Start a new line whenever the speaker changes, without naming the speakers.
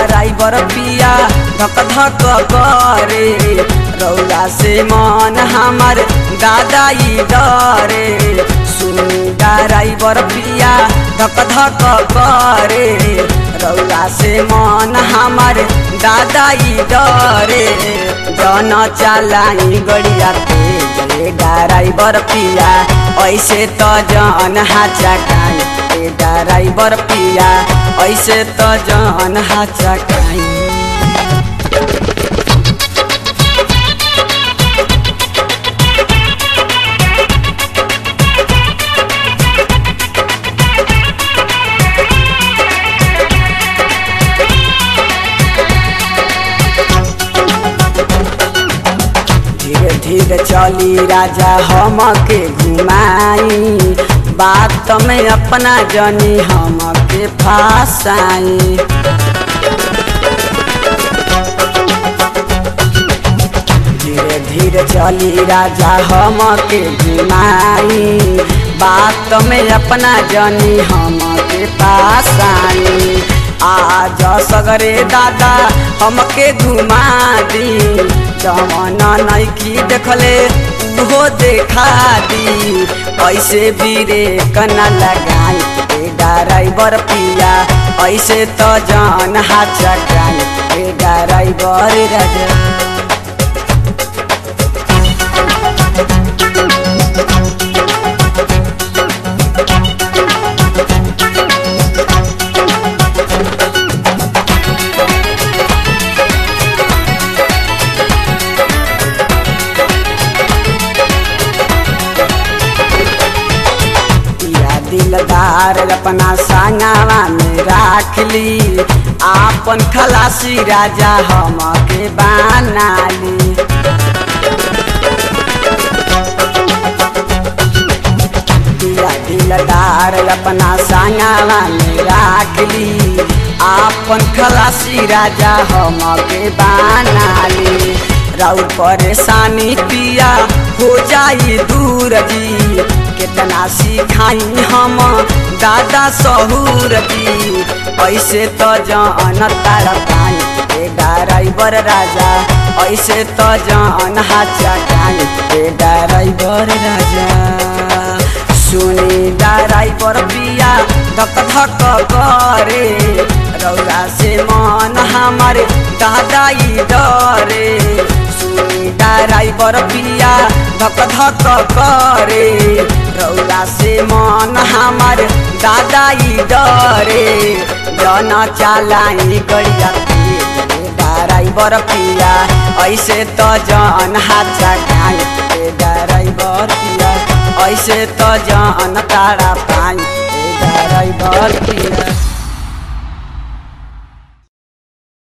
Driver पिया धक धक करे रौदा से मन हमार दादाई डरे। सुनी ड्राइवर पिया धक धक करे रौदा से मन हमार दादाई डरे। जन चलाई गड़िया तेज ड्राइवर पिया ऐसे तो जन हाचकाई ड्राइवर पिया ऐसे तो जन हाचकाई। धीरे धीरे चली राजा हमके घुमाई बात में अपना जनी हमके फसाई। धीरे धीरे चली राजा हमके घुमाई बात में अपना जनी हमके फसाई। आज सगरे दादा हमके घुमा दी जमाना नइकी देखले उहो देखा दी। ऐसे बीरे कना लगाई ड्राइवर पिया ऐसे तो जान हाचकाई ड्राइवर राजा। दिलदार अपना संगवा में राख ली आपन खलासी राजा हमके बना ली। दिलदार अपना संगवा में राख ली आपन खलासी राजा हमके बना ली। राउर परेशानी पिया हो जाई दूर जी कितना सिखाई हम दादा सहूर जी ऐसे तो जान तारा पाई ड्राइवर राजा ऐसे तो जान हाचकाई ड्राइवर राजा। सुनी ड्राइवर पिया धक धक करे रौदा से मन हमार दादाई डरे। सुनी ड्राइवर पिया धक धक करे रौदा से मन हमार दादाई डरे। जन चलाई गड़िया ड्राइवर पिया ऐसे तो जन हाचकाई ड्राइवर पिया ऐसे तो जन तारा पाई ड्राइवर पिया।